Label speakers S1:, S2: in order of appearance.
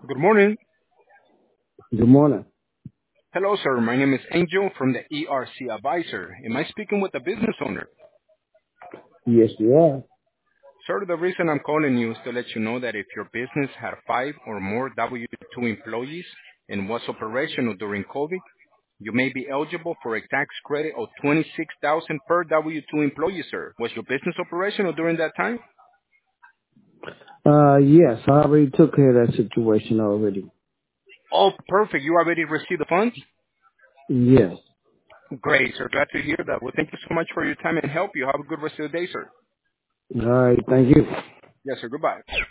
S1: Good morning.
S2: Good morning.
S1: Hello, sir. My name is Angel from the ERC Advisor. Am I speaking with the business owner?
S2: Yes, you are.
S1: Sir, the reason I'm calling you is to let you know that if your business had five or more W-2 employees and was operational during COVID, you may be eligible for a tax credit of $26,000 per W-2 employee, sir. Was your business operational during that time?
S2: Yes, I already took care of that situation already.
S1: Oh, perfect. You already received the funds?
S2: Yes.
S1: Great, sir. Glad to hear that. Well, thank you so much for your time and help. You have a good rest of the day, sir.
S2: All right. Thank you.
S1: Yes, sir. Goodbye.